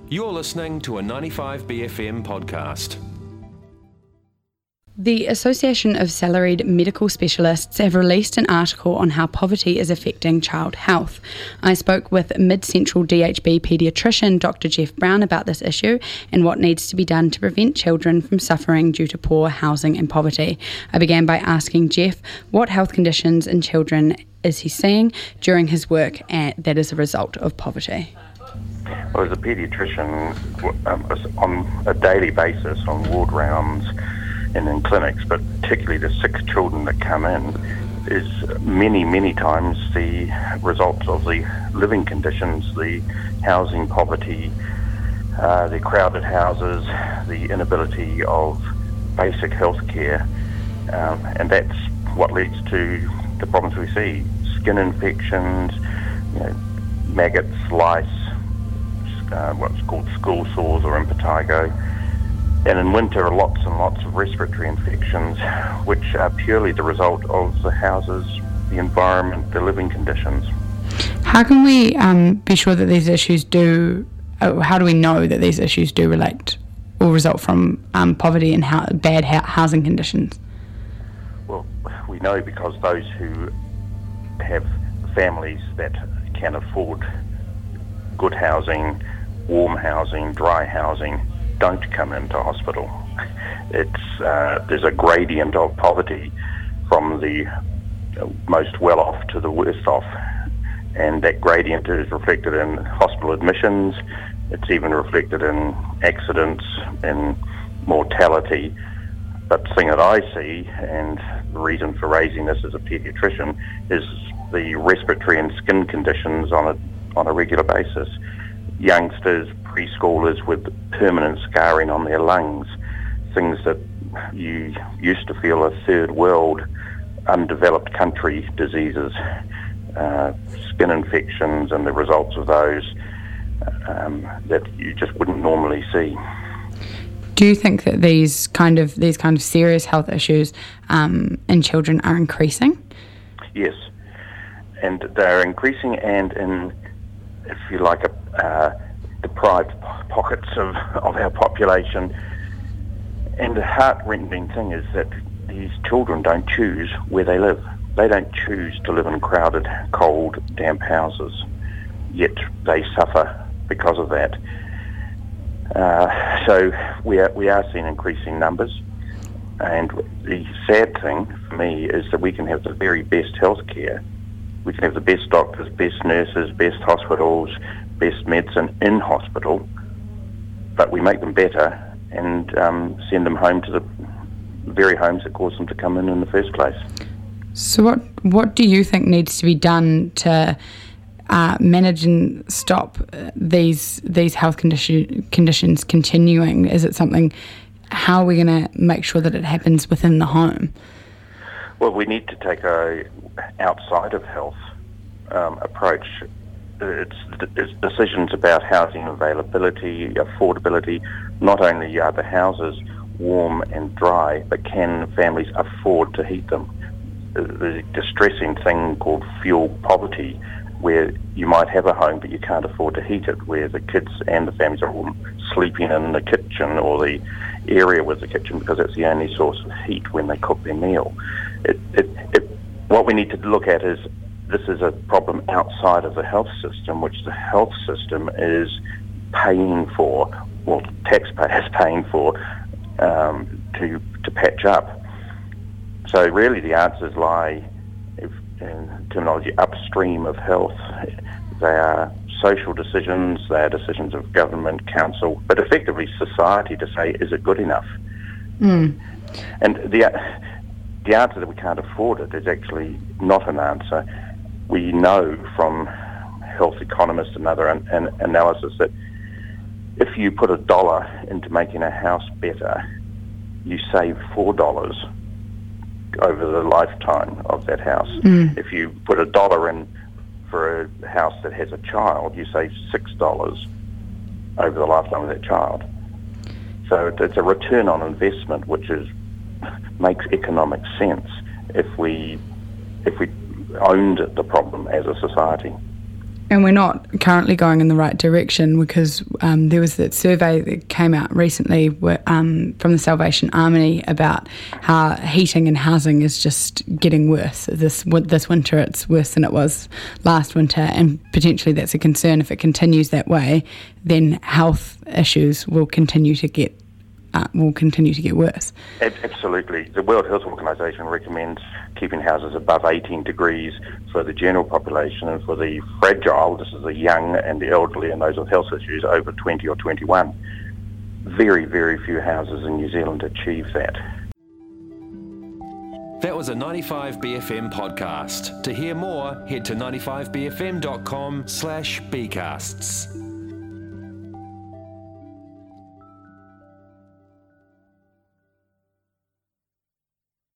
You're listening to a 95BFM podcast. The Association of Salaried Medical Specialists have released an article on how poverty is affecting child health. I spoke with Mid-Central DHB paediatrician Dr. Jeff Brown about this issue and what needs to be done to prevent children from suffering due to poor housing and poverty. I began by asking Jeff what health conditions in children is he seeing during his work that is a result of poverty. Well, as a paediatrician, on a daily basis, on ward rounds and in clinics, but particularly the sick children that come in, is many times the results of the living conditions, the housing poverty, the crowded houses, the inability of basic health care, and that's what leads to the problems we see: skin infections, maggots, lice, what's called school sores or impetigo, and in winter lots and lots of respiratory infections, which are purely the result of the houses, the environment, the living conditions. How can we be sure that these issues how do we know that these issues do relate or result from poverty and bad housing conditions? Well, we know because those who have families that can afford good housing, warm housing, dry housing, don't come into hospital. There's a gradient of poverty from the most well off to the worst off, and that gradient is reflected in hospital admissions. It's even reflected in accidents and mortality. But the thing that I see, and the reason for raising this as a paediatrician, is the respiratory and skin conditions on a regular basis. Youngsters, preschoolers with permanent scarring on their lungs, things that you used to feel are third world, undeveloped country diseases, skin infections and the results of those that you just wouldn't normally see. Do you think that these kind of serious health issues in children are increasing? Yes, and they're increasing, and in, if you like, deprived pockets of our population. And the heart-rending thing is that these children don't choose where they live. They don't choose to live in crowded, cold, damp houses, yet they suffer because of that. So we are seeing increasing numbers, and the sad thing for me is that we can have the very best health care. We can have the best doctors, best nurses, best hospitals, best medicine in hospital, but we make them better and send them home to the very homes that caused them to come in the first place. So what do you think needs to be done to manage and stop these health conditions continuing? Is it something, how are we going to make sure that it happens within the home? Well, we need to take a outside of health approach. It's decisions about housing availability, affordability. Not only are the houses warm and dry, but can families afford to heat them? The distressing thing called fuel poverty, where you might have a home but you can't afford to heat it, where the kids and the families are all sleeping in the kitchen or the area with the kitchen because that's the only source of heat when they cook their meal. What we need to look at is this is a problem outside of the health system, which the health system is paying for, well, taxpayers paying for, to patch up. So really the answers lie, in terminology, upstream of health. They are social decisions, they are decisions of government, council, but effectively society to say, is it good enough? And the answer that we can't afford it is actually not an answer. We know from health economists and other analysis that if you put $1 into making a house better, you save $4 over the lifetime of that house. If you put $1 in for a house that has a child, you save $6 over the lifetime of that child. So it's a return on investment which makes economic sense if we owned the problem as a society. And we're not currently going in the right direction because there was that survey that came out recently from the Salvation Army about how heating and housing is just getting worse. This winter it's worse than it was last winter, and potentially that's a concern. If it continues that way, then health issues will continue to get worse. Absolutely. The World Health Organization recommends keeping houses above 18 degrees for the general population, and for the fragile, this is the young and the elderly and those with health issues, over 20 or 21. Very, very few houses in New Zealand achieve that. That was a 95BFM podcast. To hear more, head to 95bfm.com/bcasts.